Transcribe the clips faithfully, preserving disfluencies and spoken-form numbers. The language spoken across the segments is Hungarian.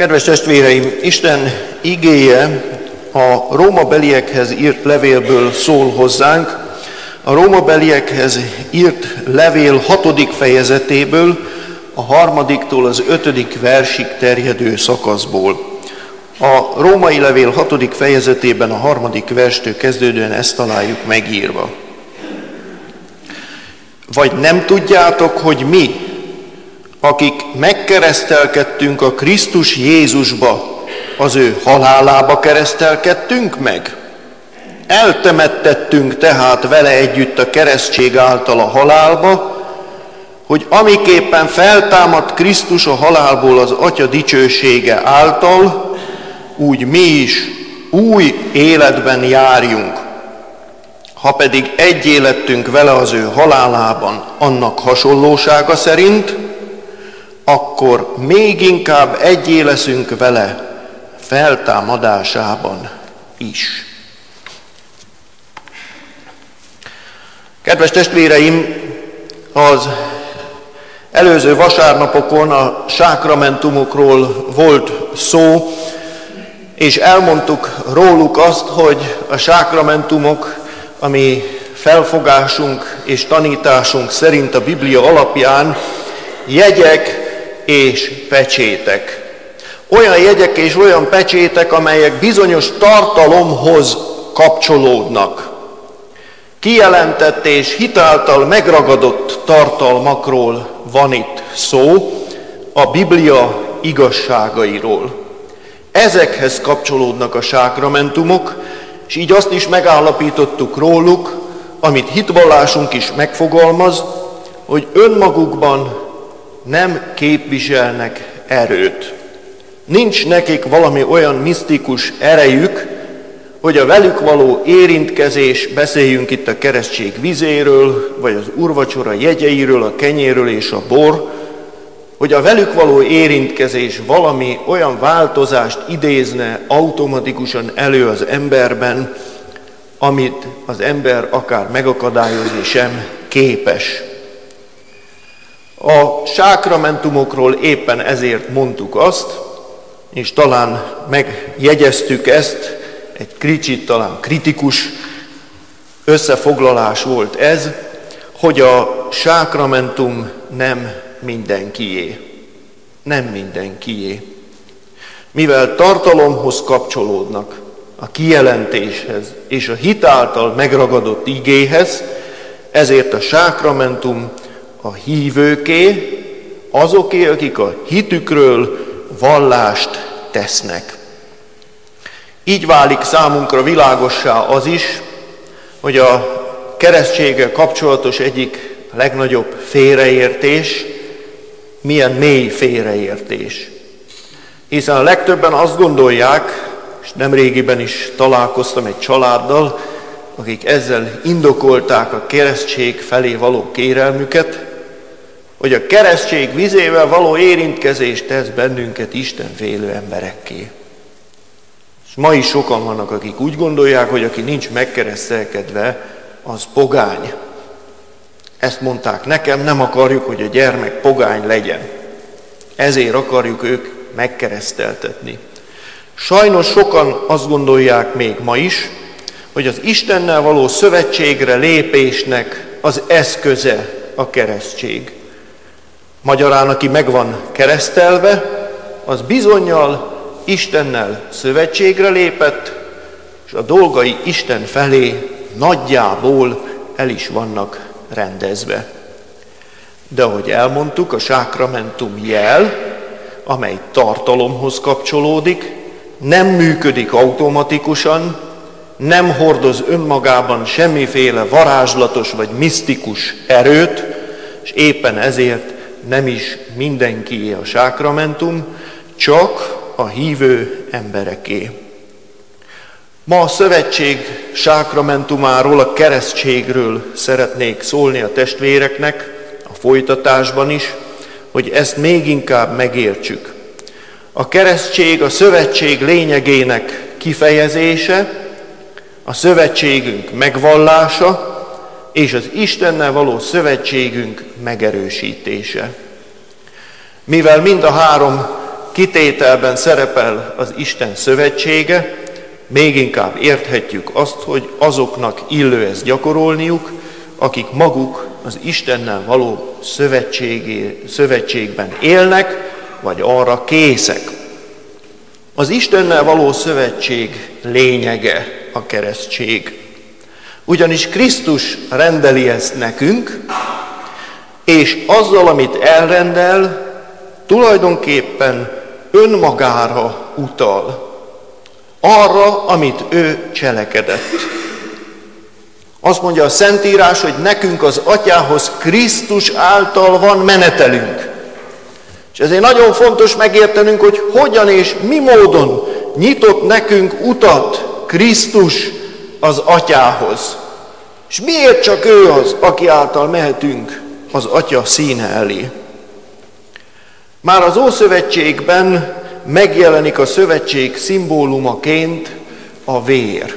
Kedves testvéreim, Isten igéje a rómabeliekhez írt levélből szól hozzánk, a rómabeliekhez írt levél hatodik fejezetéből, a harmadiktól az ötödik versig terjedő szakaszból. A római levél hatodik fejezetében a harmadik verstől kezdődően ezt találjuk megírva. Vagy nem tudjátok, hogy mi, akik megkeresztelkedtünk a Krisztus Jézusba, az ő halálába keresztelkedtünk meg? Eltemettettünk tehát vele együtt a keresztség által a halálba, hogy amiképpen feltámadt Krisztus a halálból az Atya dicsősége által, úgy mi is új életben járjunk. Ha pedig egy élettünk vele az ő halálában annak hasonlósága szerint, akkor még inkább egyé leszünk vele feltámadásában is. Kedves testvéreim, az előző vasárnapokon a sákramentumokról volt szó, és elmondtuk róluk azt, hogy a sákramentumok, ami felfogásunk és tanításunk szerint a Biblia alapján jegyek és pecsétek. Olyan jegyek és olyan pecsétek, amelyek bizonyos tartalomhoz kapcsolódnak. Kijelentett és hitáltal megragadott tartalmakról van itt szó, a Biblia igazságairól. Ezekhez kapcsolódnak a sákramentumok, és így azt is megállapítottuk róluk, amit hitvallásunk is megfogalmaz, hogy önmagukban nem képviselnek erőt. Nincs nekik valami olyan misztikus erejük, hogy a velük való érintkezés, beszéljünk itt a keresztség vizéről, vagy az úrvacsora jegyeiről, a kenyéről és a bor, hogy a velük való érintkezés valami olyan változást idézne automatikusan elő az emberben, amit az ember akár megakadályozni sem képes. A sákramentumokról éppen ezért mondtuk azt, és talán megjegyeztük ezt, egy kicsit talán kritikus összefoglalás volt ez, hogy a sákramentum nem mindenkié. Nem mindenkié. Mivel tartalomhoz kapcsolódnak, a kijelentéshez és a hit által megragadott igéhez, ezért a sákramentum a hívőké, azoké, akik a hitükről vallást tesznek. Így válik számunkra világossá az is, hogy a keresztséggel kapcsolatos egyik legnagyobb félreértés, milyen mély félreértés. Hiszen a legtöbben azt gondolják, és nemrégiben is találkoztam egy családdal, akik ezzel indokolták a keresztség felé való kérelmüket, hogy a keresztség vizével való érintkezés tesz bennünket istenfélő emberekké. És ma is sokan vannak, akik úgy gondolják, hogy aki nincs megkeresztelkedve, az pogány. Ezt mondták nekem, nem akarjuk, hogy a gyermek pogány legyen. Ezért akarjuk ők megkereszteltetni. Sajnos sokan azt gondolják még ma is, hogy az Istennel való szövetségre lépésnek az eszköze a keresztség. Magyarán, aki meg van keresztelve, az bizonnyal Istennel szövetségre lépett, és a dolgai Isten felé nagyjából el is vannak rendezve. De ahogy elmondtuk, a sákramentum jel, amely tartalomhoz kapcsolódik, nem működik automatikusan, nem hordoz önmagában semmiféle varázslatos vagy misztikus erőt, és éppen ezért nem is mindenkié a sákramentum, csak a hívő embereké. Ma a szövetség sákramentumáról, a keresztségről szeretnék szólni a testvéreknek, a folytatásban is, hogy ezt még inkább megértsük. A keresztség a szövetség lényegének kifejezése, a szövetségünk megvallása, és az Istennel való szövetségünk megerősítése. Mivel mind a három kitételben szerepel az Isten szövetsége, még inkább érthetjük azt, hogy azoknak illő ezt gyakorolniuk, akik maguk az Istennel való szövetségben élnek, vagy arra készek. Az Istennel való szövetség lényege a keresztség. Ugyanis Krisztus rendeli ezt nekünk, és azzal, amit elrendel, tulajdonképpen önmagára utal. Arra, amit ő cselekedett. Azt mondja a Szentírás, hogy nekünk az Atyához Krisztus által van menetelünk. És ezért nagyon fontos megértenünk, hogy hogyan és mi módon nyitott nekünk utat Krisztus az Atyához. És miért csak ő az, aki által mehetünk az Atya színe elé? Már az Ószövetségben megjelenik a szövetség szimbólumaként a vér.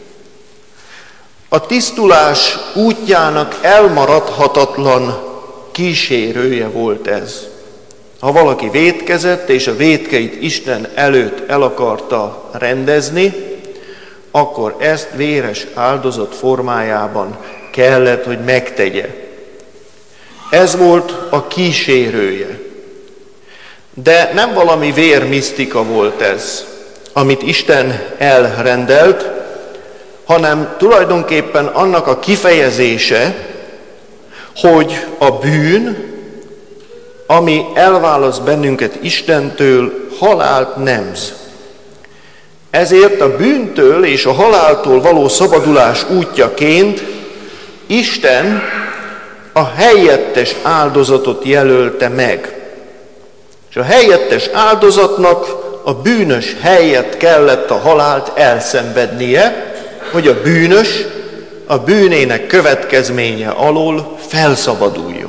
A tisztulás útjának elmaradhatatlan kísérője volt ez. Ha valaki vétkezett, és a vétkeit Isten előtt el akarta rendezni, akkor ezt véres áldozat formájában kellett, hogy megtegye. Ez volt a kísérője. De nem valami vérmisztika volt ez, amit Isten elrendelt, hanem tulajdonképpen annak a kifejezése, hogy a bűn, ami elválaszt bennünket Istentől, halált nemz. Ezért a bűntől és a haláltól való szabadulás útjaként Isten a helyettes áldozatot jelölte meg. És a helyettes áldozatnak a bűnös helyett kellett a halált elszenvednie, hogy a bűnös a bűnének következménye alól felszabaduljon.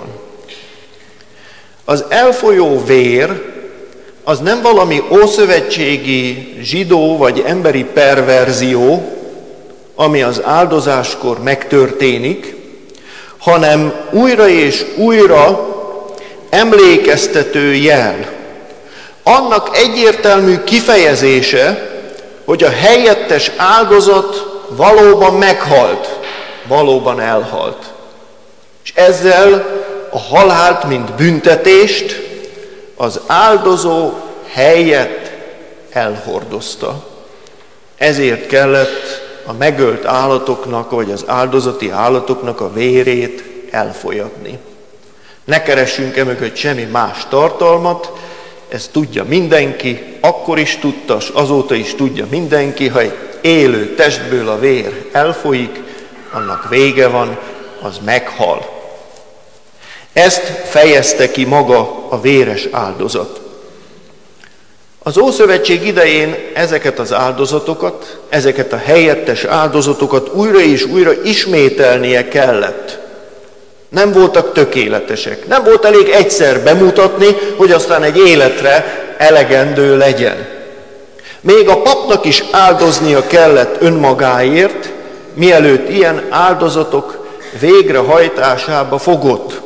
Az elfolyó vér az nem valami ószövetségi zsidó vagy emberi perverzió, ami az áldozáskor megtörténik, hanem újra és újra emlékeztető jel. Annak egyértelmű kifejezése, hogy a helyettes áldozat valóban meghalt, valóban elhalt. És ezzel a halált, mint büntetést az áldozó helyett elhordozta. Ezért kellett a megölt állatoknak, vagy az áldozati állatoknak a vérét elfolyatni. Ne keressünk emögött semmi más tartalmat, ezt tudja mindenki, akkor is tudta, s azóta is tudja mindenki, ha egy élő testből a vér elfolyik, annak vége van, az meghal. Ezt fejezte ki maga a véres áldozat. Az Ószövetség idején ezeket az áldozatokat, ezeket a helyettes áldozatokat újra és újra ismételnie kellett. Nem voltak tökéletesek. Nem volt elég egyszer bemutatni, hogy aztán egy életre elegendő legyen. Még a papnak is áldoznia kellett önmagáért, mielőtt ilyen áldozatok végrehajtásába fogott.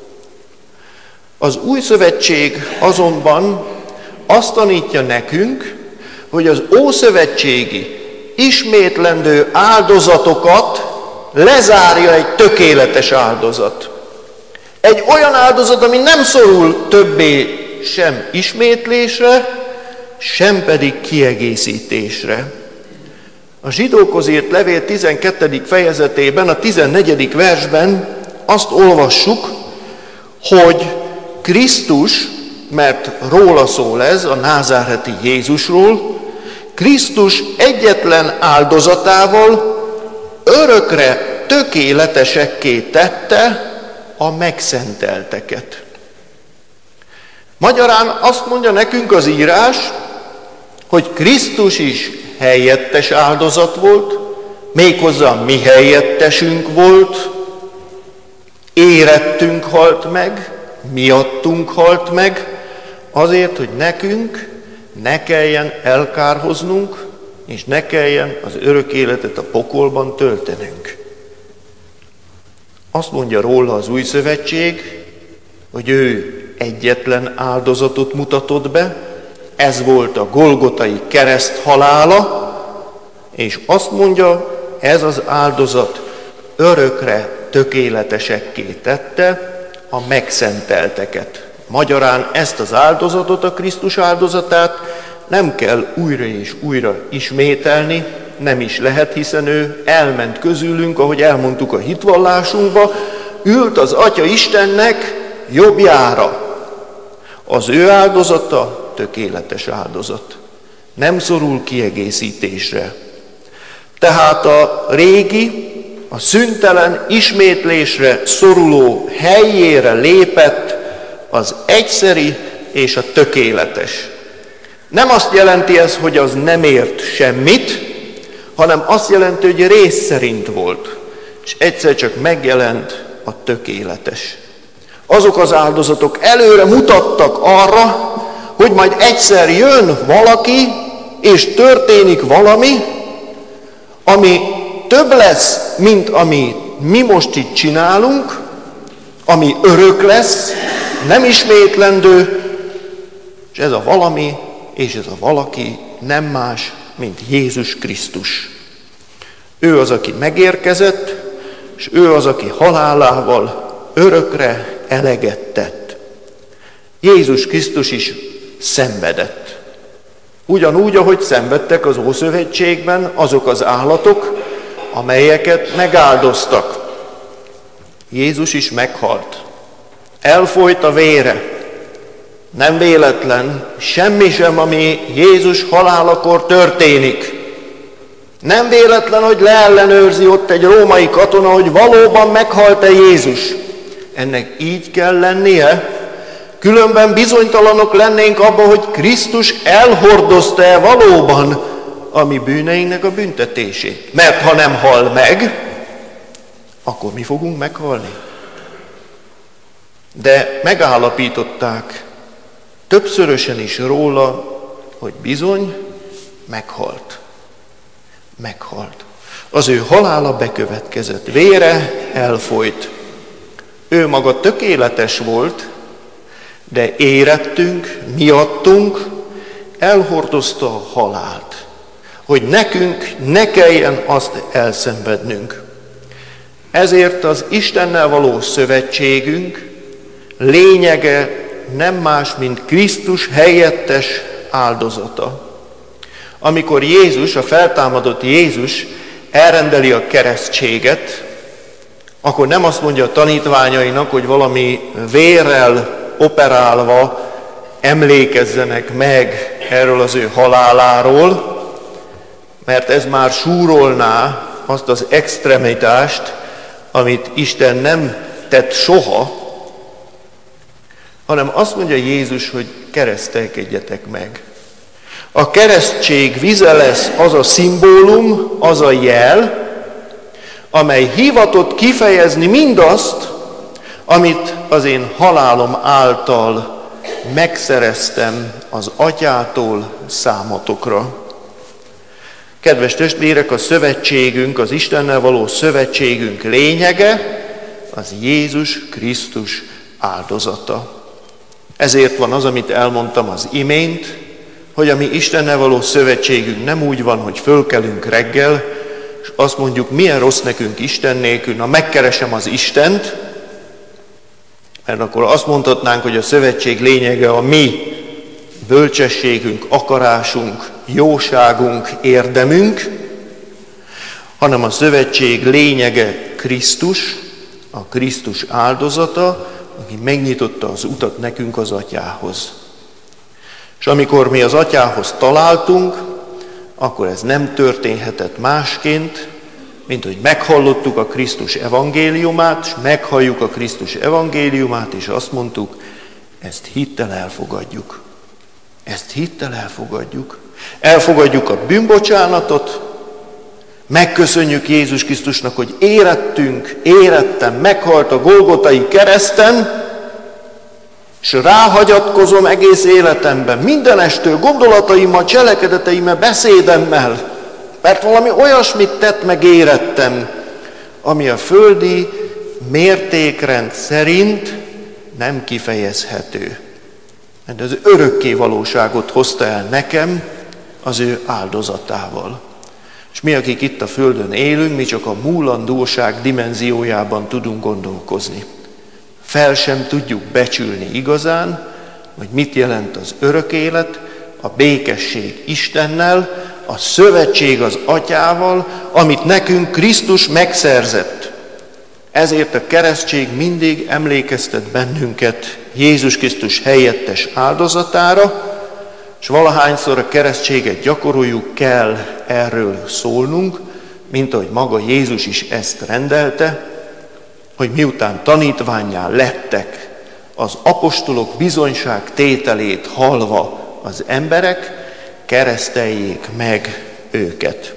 Az Új Szövetség azonban azt tanítja nekünk, hogy az ószövetségi ismétlendő áldozatokat lezárja egy tökéletes áldozat. Egy olyan áldozat, ami nem szorul többé sem ismétlésre, sem pedig kiegészítésre. A Zsidókhoz írt levél tizenkettedik fejezetében, a tizennegyedik versben azt olvassuk, hogy Krisztus, mert róla szól ez, a názáreti Jézusról, Krisztus egyetlen áldozatával örökre tökéletesekké tette a megszentelteket. Magyarán azt mondja nekünk az írás, hogy Krisztus is helyettes áldozat volt, méghozzá mi helyettesünk volt, érettünk halt meg, miattunk halt meg, azért, hogy nekünk ne kelljen elkárhoznunk, és ne kelljen az örök életet a pokolban töltenünk. Azt mondja róla az Új Szövetség, hogy ő egyetlen áldozatot mutatott be, Ez volt a Golgotai kereszt halála, és azt mondja, ez az áldozat örökre tökéletesekké tette a megszentelteket. Magyarán ezt az áldozatot, a Krisztus áldozatát nem kell újra és újra ismételni, nem is lehet, hiszen ő elment közülünk, ahogy elmondtuk a hitvallásunkba, ült az Atya Istennek jobbjára. Az ő áldozata tökéletes áldozat. Nem szorul kiegészítésre. Tehát a régi, a szüntelen ismétlésre szoruló helyére lépett az egyszeri és a tökéletes. Nem azt jelenti ez, hogy az nem ért semmit, hanem azt jelenti, hogy rész szerint volt, és egyszer csak megjelent a tökéletes. Azok az áldozatok előre mutattak arra, hogy majd egyszer jön valaki, és történik valami, ami több lesz, mint ami mi most itt csinálunk, ami örök lesz, nem ismétlendő, és ez a valami, és ez a valaki nem más, mint Jézus Krisztus. Ő az, aki megérkezett, és ő az, aki halálával örökre eleget tett. Jézus Krisztus is szenvedett. Ugyanúgy, ahogy szenvedtek az Ószövetségben azok az állatok, amelyeket megáldoztak. Jézus is meghalt. Elfolyt a vére. Nem véletlen, semmi sem, ami Jézus halálakor történik. Nem véletlen, hogy leellenőrzi ott egy római katona, hogy valóban meghalt-e Jézus. Ennek így kell lennie, különben bizonytalanok lennénk abban, hogy Krisztus elhordozta-e valóban a mi bűneinknek a büntetését. Mert ha nem hal meg, akkor mi fogunk meghalni. De megállapították többszörösen is róla, hogy bizony meghalt. Meghalt. Az ő halála bekövetkezett, vére elfolyt. Ő maga tökéletes volt, de érettünk, miattunk elhordozta a halált, hogy nekünk ne kelljen azt elszenvednünk. Ezért az Istennel való szövetségünk lényege nem más, mint Krisztus helyettes áldozata. Amikor Jézus, a feltámadott Jézus elrendeli a keresztséget, akkor nem azt mondja a tanítványainak, hogy valami vérrel operálva emlékezzenek meg erről az ő haláláról, mert ez már súrolná azt az extremitást, amit Isten nem tett soha, hanem azt mondja Jézus, hogy keresztelkedjetek meg. A keresztség vize lesz az a szimbólum, az a jel, amely hivatott kifejezni mindazt, amit az én halálom által megszereztem az Atyától számotokra. Kedves testvérek, a szövetségünk, az Istennel való szövetségünk lényege az Jézus Krisztus áldozata. Ezért van az, amit elmondtam az imént, hogy a mi Istennel való szövetségünk nem úgy van, hogy fölkelünk reggel, és azt mondjuk, milyen rossz nekünk Isten nélkül, na megkeresem az Istent, mert akkor azt mondhatnánk, hogy a szövetség lényege a mi bölcsességünk, akarásunk, jóságunk, érdemünk, hanem a szövetség lényege Krisztus, a Krisztus áldozata, aki megnyitotta az utat nekünk az Atyához. És amikor mi az Atyához találtunk, akkor ez nem történhetett másként, mint hogy meghallottuk a Krisztus evangéliumát, és meghalljuk a Krisztus evangéliumát, és azt mondtuk, ezt hittel elfogadjuk. Ezt hittel elfogadjuk. Elfogadjuk a bűnbocsánatot, megköszönjük Jézus Krisztusnak, hogy érettünk, érettem, meghalt a Golgotai kereszten, és ráhagyatkozom egész életemben, mindenestől, gondolataimmal, cselekedeteimmel, beszédemmel, mert valami olyasmit tett meg érettem, ami a földi mértékrend szerint nem kifejezhető. mert az örökké valóságot hozta el nekem az ő áldozatával. És mi, akik itt a földön élünk, mi csak a múlandóság dimenziójában tudunk gondolkozni. Fel sem tudjuk becsülni igazán, hogy mit jelent az örök élet, a békesség Istennel, a szövetség az Atyával, amit nekünk Krisztus megszerzett. Ezért a keresztség mindig emlékeztet bennünket Jézus Krisztus helyettes áldozatára, és valahányszor a keresztséget gyakoroljuk, kell erről szólnunk, mint ahogy maga Jézus is ezt rendelte, hogy miután tanítvánnyá lettek, az apostolok bizonyság tételét hallva az emberek, kereszteljék meg őket.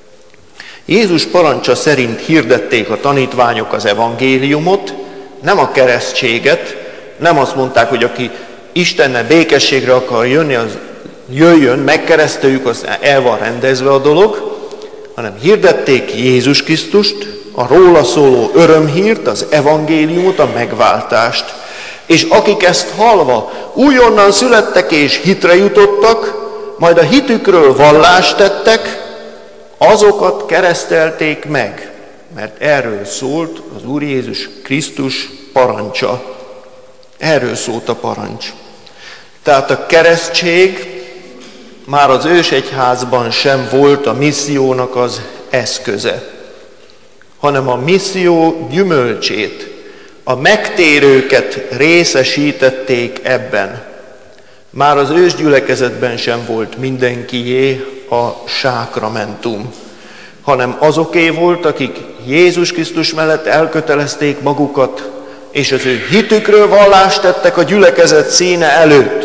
Jézus parancsa szerint hirdették a tanítványok az evangéliumot, nem a keresztséget, nem azt mondták, hogy aki Istennel békességre akar jönni, az jöjjön, megkereszteljük, az el van rendezve a dolog, hanem hirdették Jézus Krisztust, a róla szóló örömhírt, az evangéliumot, a megváltást. És akik ezt hallva újonnan születtek és hitre jutottak, majd a hitükről vallást tettek, azokat keresztelték meg, mert erről szólt az Úr Jézus Krisztus parancsa. Erről szólt a parancs. Tehát a keresztség már az ősegyházban sem volt a missziónak az eszköze, hanem a misszió gyümölcsét, a megtérőket részesítették ebben. Már az ősgyülekezetben sem volt mindenkié a sákramentum, hanem azoké volt, akik Jézus Krisztus mellett elkötelezték magukat, és az ő hitükről vallást tettek a gyülekezet színe előtt.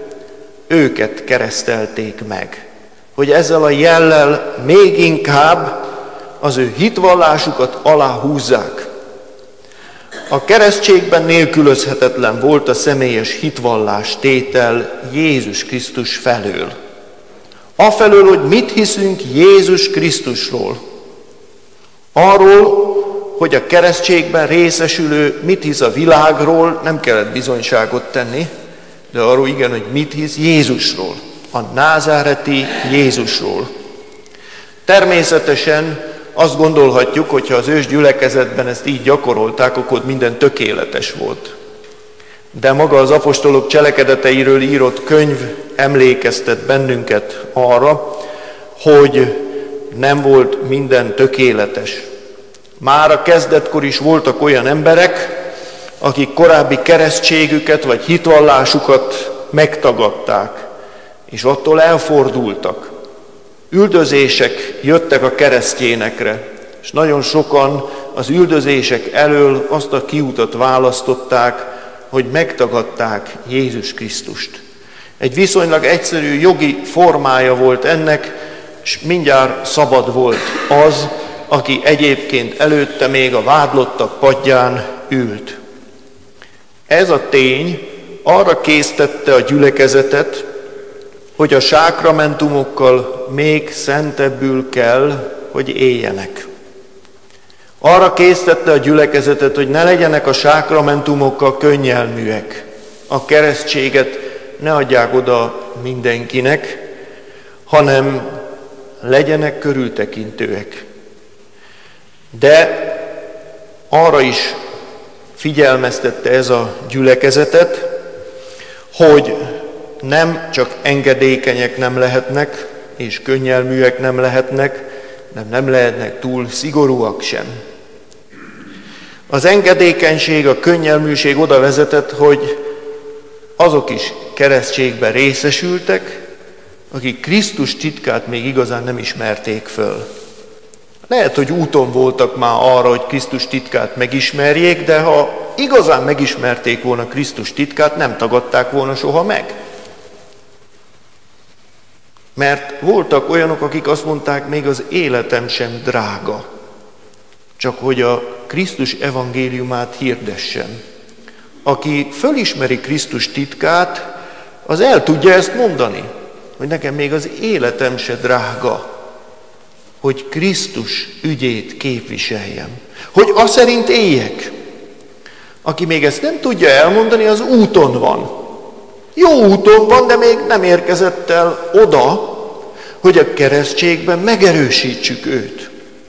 Őket keresztelték meg, hogy ezzel a jellel még inkább az ő hitvallásukat aláhúzzák. A keresztségben nélkülözhetetlen volt a személyes hitvallás tétel Jézus Krisztus felől. Afelől, hogy mit hiszünk Jézus Krisztusról. Arról, hogy a keresztségben részesülő mit hisz a világról, nem kellett bizonyságot tenni, de arról igen, hogy mit hisz Jézusról, a názáreti Jézusról. Természetesen azt gondolhatjuk, hogyha az ős gyülekezetben ezt így gyakorolták, akkor minden tökéletes volt. De maga az apostolok cselekedeteiről írott könyv emlékeztet bennünket arra, hogy nem volt minden tökéletes. Már a kezdetkor is voltak olyan emberek, akik korábbi keresztségüket vagy hitvallásukat megtagadták, és attól elfordultak. Üldözések jöttek a keresztényekre, és nagyon sokan az üldözések elől azt a kiutat választották, hogy megtagadták Jézus Krisztust. Egy viszonylag egyszerű jogi formája volt ennek, és mindjárt szabad volt az, aki egyébként előtte még a vádlottak padján ült. Ez a tény arra késztette a gyülekezetet, hogy a sákramentumokkal még szentebbül kell, hogy éljenek. Arra késztette a gyülekezetet, hogy ne legyenek a sákramentumokkal könnyelműek. A keresztséget ne adják oda mindenkinek, hanem legyenek körültekintőek. De arra is figyelmeztette ez a gyülekezetet, hogy nem csak engedékenyek nem lehetnek, és könnyelműek nem lehetnek, nem, nem lehetnek túl szigorúak sem. Az engedékenység, a könnyelműség oda vezetett, hogy azok is keresztségben részesültek, akik Krisztus titkát még igazán nem ismerték föl. Lehet, hogy úton voltak már arra, hogy Krisztus titkát megismerjék, de ha igazán megismerték volna Krisztus titkát, nem tagadták volna soha meg. Mert voltak olyanok, akik azt mondták, még az életem sem drága, csak hogy a Krisztus evangéliumát hirdessem. Aki fölismeri Krisztus titkát, az el tudja ezt mondani, hogy nekem még az életem se drága, hogy Krisztus ügyét képviseljem, hogy azt szerint éljek. Aki még ezt nem tudja elmondani, az úton van. Jó úton van, de még nem érkezett el oda, hogy a keresztségben megerősítsük őt.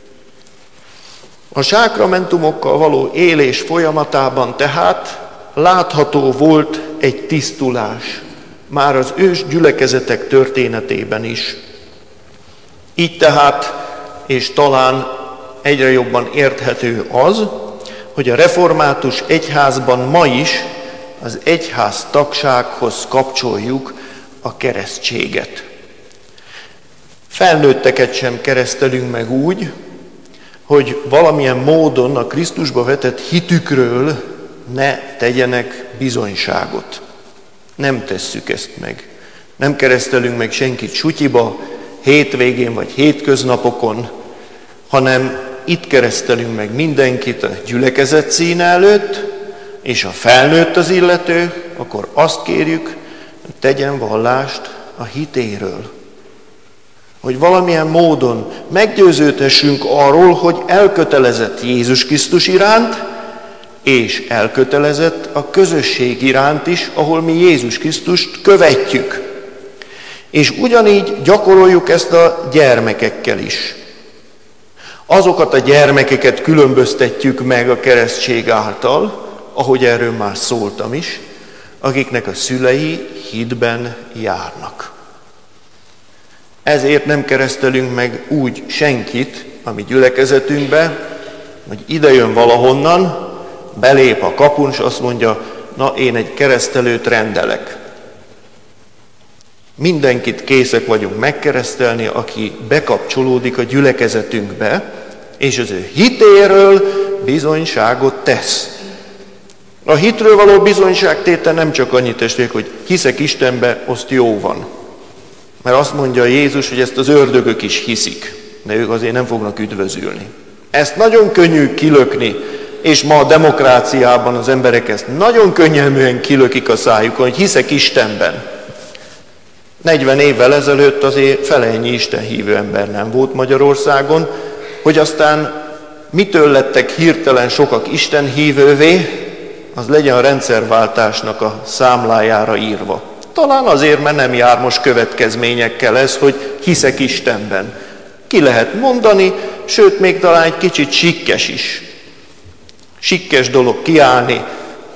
A sákramentumokkal való élés folyamatában tehát látható volt egy tisztulás, már az ős gyülekezetek történetében is. Így tehát, és talán egyre jobban érthető az, hogy a református egyházban ma is az egyház tagsághoz kapcsoljuk a keresztséget. Felnőtteket sem keresztelünk meg úgy, hogy valamilyen módon a Krisztusba vetett hitükről ne tegyenek bizonyságot. Nem tesszük ezt meg. Nem keresztelünk meg senkit sutyiba, hétvégén vagy hétköznapokon, hanem itt keresztelünk meg mindenkit a gyülekezet színe előtt, és ha felnőtt az illető, akkor azt kérjük, hogy tegyen vallást a hitéről. Hogy valamilyen módon meggyőződhessünk arról, hogy elkötelezett Jézus Krisztus iránt, és elkötelezett a közösség iránt is, ahol mi Jézus Krisztust követjük. És ugyanígy gyakoroljuk ezt a gyermekekkel is. Azokat a gyermekeket különböztetjük meg a keresztség által, ahogy erről már szóltam is, akiknek a szülei hitben járnak. Ezért nem keresztelünk meg úgy senkit a mi gyülekezetünkbe, hogy idejön valahonnan, belép a kapun, és azt mondja, na én egy keresztelőt rendelek. Mindenkit készek vagyunk megkeresztelni, aki bekapcsolódik a gyülekezetünkbe, és az ő hitéről bizonyságot tesz. A hitről való bizonyságtétel nem csak annyit testvérek, hogy hiszek Istenbe, azt jó van. Mert azt mondja Jézus, hogy ezt az ördögök is hiszik, de ők azért nem fognak üdvözülni. Ezt nagyon könnyű kilökni, és ma a demokráciában az emberek ezt nagyon könnyelműen kilökik a szájukon, hogy hiszek Istenben. negyven évvel ezelőtt azért fele ennyi istenhívő ember nem volt Magyarországon, hogy aztán mitől lettek hirtelen sokak istenhívővé, az legyen a rendszerváltásnak a számlájára írva. Talán azért, mert nem jár most következményekkel ez, hogy hiszek Istenben. Ki lehet mondani, sőt még talán egy kicsit sikkes is. Sikkes dolog kiállni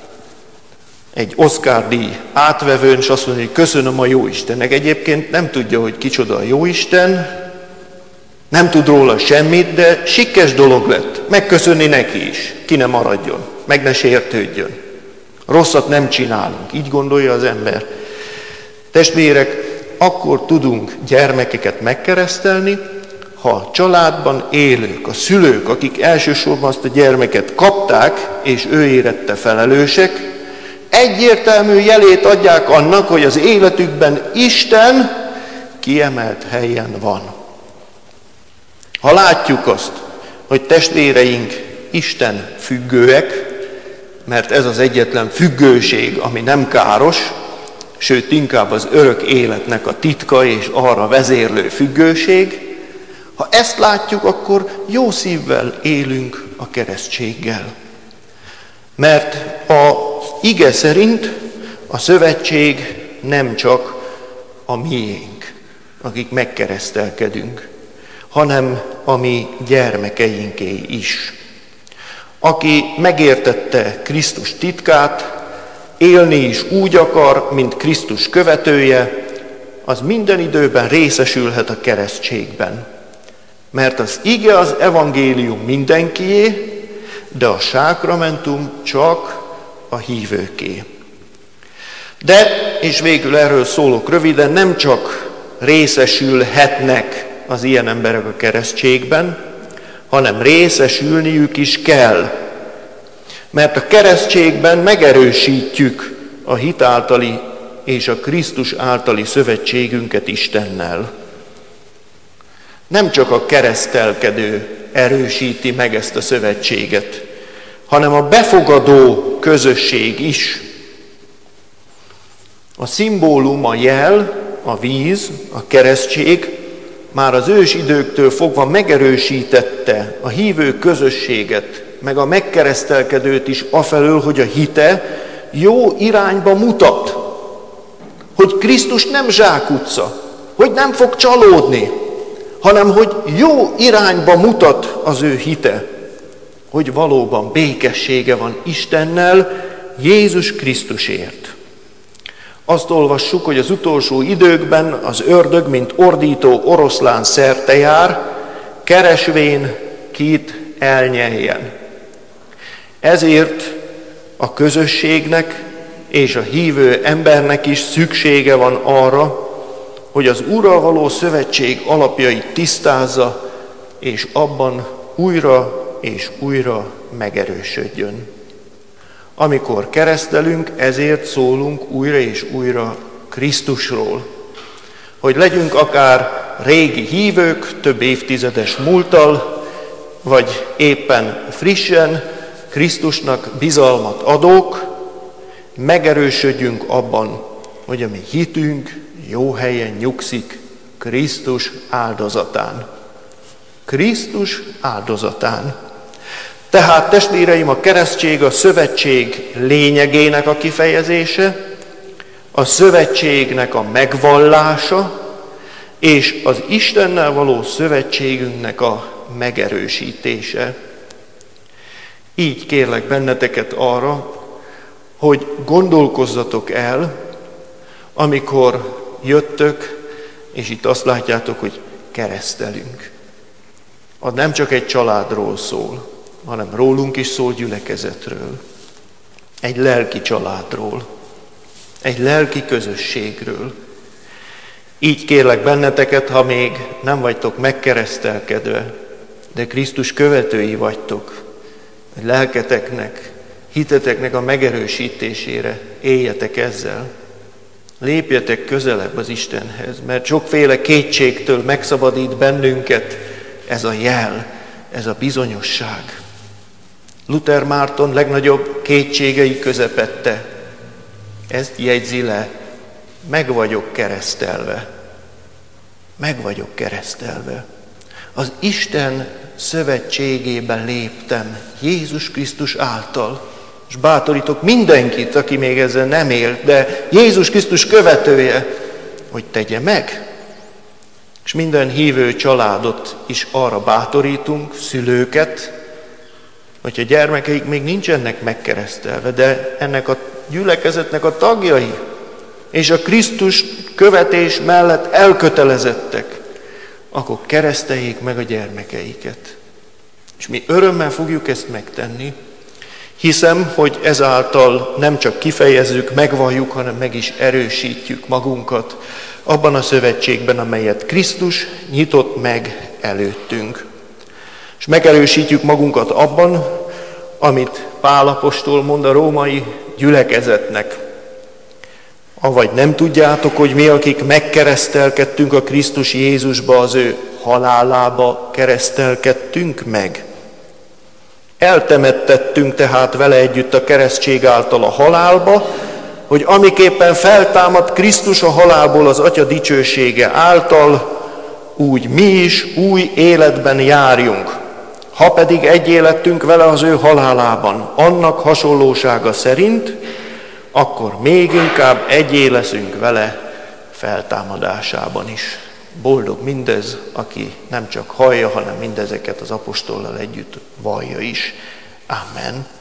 egy Oscar-díj átvevőn, és azt mondja, hogy köszönöm a Jóistennek. Egyébként nem tudja, hogy kicsoda a Jóisten, nem tud róla semmit, de sikkes dolog lett. Megköszönni neki is, ki ne maradjon, meg ne sértődjön. Rosszat nem csinálunk, így gondolja az ember. Testvérek, akkor tudunk gyermekeket megkeresztelni, ha a családban élők, a szülők, akik elsősorban azt a gyermeket kapták, és ő érette felelősek, egyértelmű jelét adják annak, hogy az életükben Isten kiemelt helyen van. Ha látjuk azt, hogy testvéreink Isten függőek, mert ez az egyetlen függőség, ami nem káros, sőt inkább az örök életnek a titka és arra vezérlő függőség, ha ezt látjuk, akkor jó szívvel élünk a keresztséggel. Mert az ige szerint a szövetség nem csak a miénk, akik megkeresztelkedünk, hanem a mi gyermekeinké is. Aki megértette Krisztus titkát, élni is úgy akar, mint Krisztus követője, az minden időben részesülhet a keresztségben. Mert az ige, az evangélium mindenkié, de a sákramentum csak a hívőké. De, és végül erről szólok röviden, nem csak részesülhetnek az ilyen emberek a keresztségben, hanem részesülniük is kell. Mert a keresztségben megerősítjük a hit általi és a Krisztus általi szövetségünket Istennel. Nem csak a keresztelkedő erősíti meg ezt a szövetséget, hanem a befogadó közösség is. A szimbólum, a jel, a víz, a keresztség már az ős időktől fogva megerősítette a hívő közösséget, meg a megkeresztelkedőt is afelől, hogy a hite jó irányba mutat. hogy Krisztus nem zsákutca, hogy nem fog csalódni, hanem hogy jó irányba mutat az ő hite, hogy valóban békessége van Istennel Jézus Krisztusért. Azt olvassuk, hogy az utolsó időkben az ördög, mint ordító oroszlán szerte jár, keresvén kit elnyeljen. Ezért a közösségnek és a hívő embernek is szüksége van arra, hogy az Úrral való szövetség alapjait tisztázza, és abban újra és újra megerősödjön. Amikor keresztelünk, ezért szólunk újra és újra Krisztusról. Hogy legyünk akár régi hívők, több évtizedes múlttal, vagy éppen frissen Krisztusnak bizalmat adók, megerősödjünk abban, hogy a mi hitünk jó helyen nyugszik Krisztus áldozatán. Krisztus áldozatán. Tehát, testvéreim, a keresztség a szövetség lényegének a kifejezése, a szövetségnek a megvallása, és az Istennel való szövetségünknek a megerősítése. Így kérlek benneteket arra, hogy gondolkozzatok el, amikor jöttök, és itt azt látjátok, hogy keresztelünk. Az nem csak egy családról szól, hanem rólunk is szól, gyülekezetről. Egy lelki családról, egy lelki közösségről. Így kérlek benneteket, ha még nem vagytok megkeresztelkedve, de Krisztus követői vagytok, hogy lelketeknek, hiteteknek a megerősítésére éljetek ezzel. Lépjetek közelebb az Istenhez, mert sokféle kétségtől megszabadít bennünket ez a jel, ez a bizonyosság. Luther Márton legnagyobb kétségei közepette ezt jegyzi le: meg vagyok keresztelve. Meg vagyok keresztelve. Az Isten szövetségében léptem Jézus Krisztus által. És bátorítok mindenkit, aki még ezzel nem élt, de Jézus Krisztus követője, hogy tegye meg. És minden hívő családot is arra bátorítunk, szülőket, hogyha gyermekeik még nincsenek megkeresztelve, de ennek a gyülekezetnek a tagjai, és a Krisztus követés mellett elkötelezettek, akkor kereszteljék meg a gyermekeiket. És mi örömmel fogjuk ezt megtenni. Hiszem, hogy ezáltal nem csak kifejezzük, megvalljuk, hanem meg is erősítjük magunkat abban a szövetségben, amelyet Krisztus nyitott meg előttünk. És megerősítjük magunkat abban, amit Pál apostol mond a római gyülekezetnek. Avagy nem tudjátok, hogy mi, akik megkeresztelkedtünk a Krisztus Jézusba, az ő halálába keresztelkedtünk meg. Eltemettettünk tehát vele együtt a keresztség által a halálba, hogy amiképpen feltámadt Krisztus a halálból az Atya dicsősége által, úgy mi is új életben járjunk. Ha pedig egy élettünk vele az ő halálában, annak hasonlósága szerint, akkor még inkább egyé leszünk vele feltámadásában is. Boldog mindez, aki nem csak hallja, hanem mindezeket az apostollal együtt vallja is. Amen.